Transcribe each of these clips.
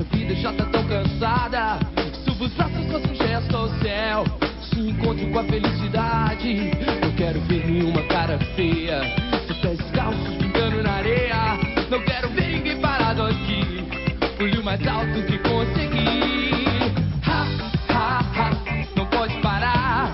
vida já tá tão cansada. Subo os braços, faço um gesto ao céu. Se encontro com a felicidade. Não quero ver nenhuma cara feia, seus pés descalços pingando na areia. Não quero ver ninguém parado aqui. Pule o mais alto que conseguir. Ha, ha, ha, não pode parar.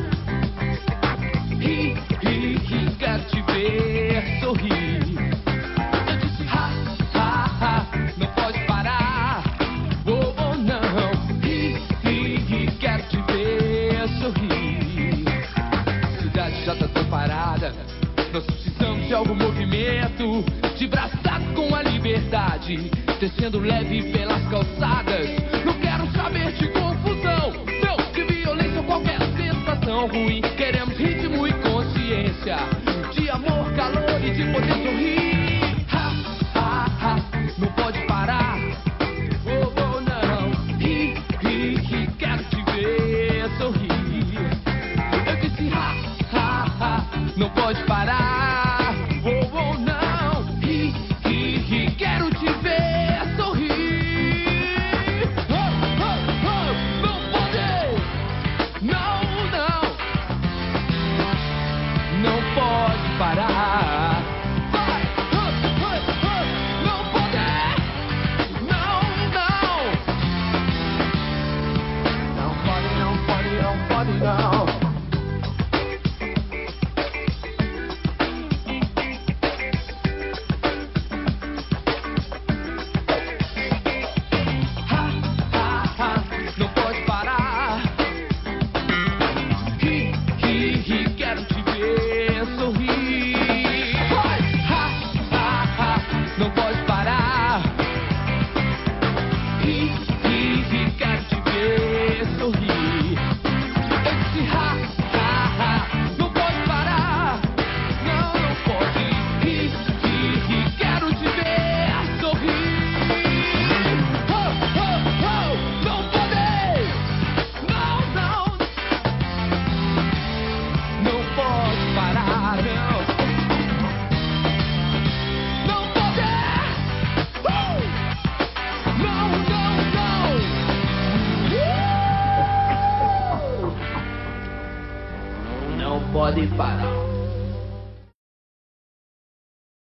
Ri, ri, ri, quero te ver sorrir. Eu disse ha, ha, ha, não pode parar. Oh, oh, não. Ri, ri, ri, quero te ver sorrir. A cidade já tá tão parada. Nós precisamos de algum movimento. De braço dado com a liberdade, descendo leve pelas calçadas. Não quero saber de confusão, não, de violência ou qualquer sensação ruim. Queremos ritmo e consciência, de amor, calor e de poder sorrir. Ha, ha, ha, não pode parar. Oh, oh, não. Ri, ri, ri, quero te ver sorrir. Eu disse ha, ha, ha, não pode parar. Oh, oh, não. Ri, ri, ri, quero te ver sorrir. Oh, oh, oh, não pode. Não, não. Não pode parar. Vai, oh, oh, oh, não pode. Não, não. Não pode, não pode, não pode, não. Não pode parar. Ri, ri, ri, quero te ver sorrir. Vai! Ha, ha, ha, não pode parar. Ri, ri, ri, quero te ver sorrir. Eu disse ha, ha, ha, não pode parar. Não, não pode. Ri, ri, ri, quero te ver sorrir. Oh, oh, oh, não pode. Não, não. Não pode parar, não. Não pode. Não, não, não. Não pode parar.